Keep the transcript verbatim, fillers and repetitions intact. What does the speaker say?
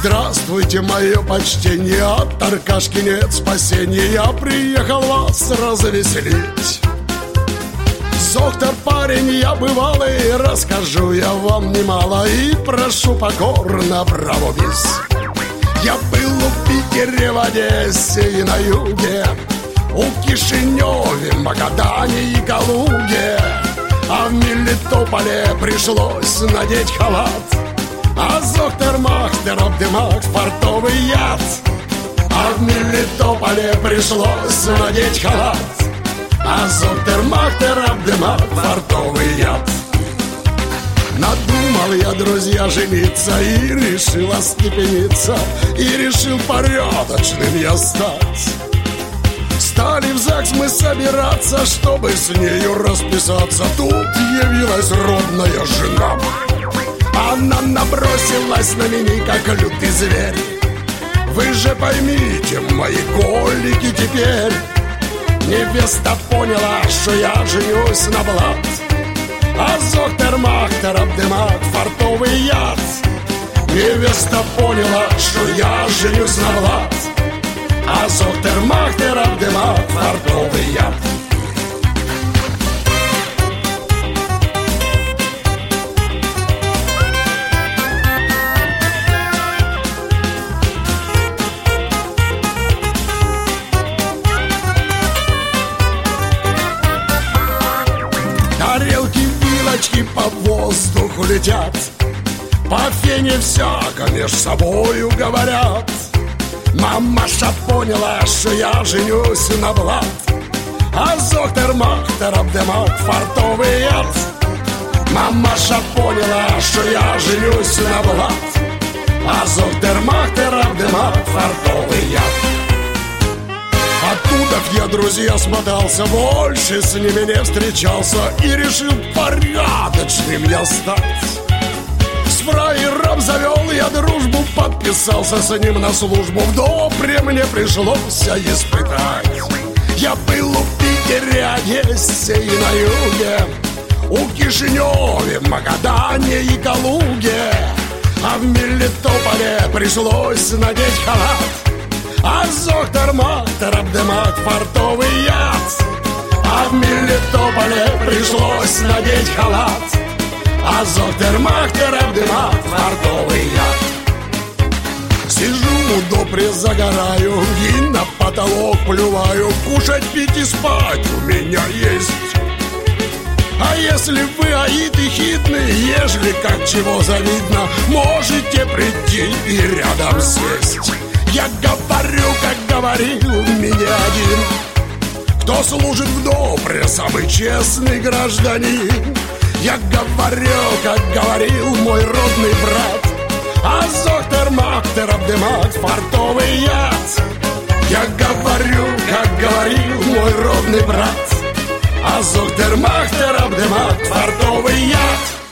Здравствуйте, мое почтение, от Аркашки нет спасения. Я приехал вас развеселить. Доктор, парень, я бывалый, расскажу я вам немало и прошу покорно, браво, мисс. Я был у Питере, в Одессе и на юге, у Кишиневе, Магадане и Калуге, а в Мелитополе пришлось надеть халат. А доктор Махтер обдымал фартовый яд. А в Мелитополе пришлось надеть халат. А доктор Махтер обдымал фартовый яд. Надумал я, друзья, жениться и решил остепениться, и решил порядочным я стать. Стали в ЗАГС мы собираться, чтобы с нею расписаться. Тут явилась родная жена. Она набросилась на меня, как лютый зверь. Вы же поймите, мои коллеги, теперь невеста поняла, что я женюсь на блат. А доктор Махтер обдымает фартовый яд. Невеста поняла, что я женюсь на блат. А доктор Махтер обдымает фартовый яд. Тарелки, вилочки по воздуху летят, по фене всяко меж собою говорят. Мамаша поняла, что я женюсь на блат. А доктор Махтер обдымал фартовый яд. Мамаша поняла, что я женюсь на блат. А доктор Махтер обдымал фартовый яд. Оттуда я, друзья, смотался, больше с ними не встречался и решил порядочным я стать. С фраером завел я дружбу, подписался с ним на службу. В Допре мне пришлось испытать. Я был у Питере, Одессе и на юге, у Кишиневе, Магадане и Калуге, а в Мелитополе пришлось надеть халат. А доктор Махтер обдымает фартовый яд. А в Мелитополе пришлось надеть халат. А доктор Махтер обдымает фартовый яд. Сижу у Допре, загораю и на потолок плюваю. Кушать, пить и спать у меня есть. А если вы аид и хитный, ежели как чего завидно, можете прийти и рядом сесть. Я говорю, как говорил меня один, кто служит в Допре, самый честный гражданин. Я говорю, как говорил мой родный брат. А доктор Махтер обдымает фартовый яд. Я говорю, как говорил мой родный брат. А доктор Махтер обдымает фартовый яд.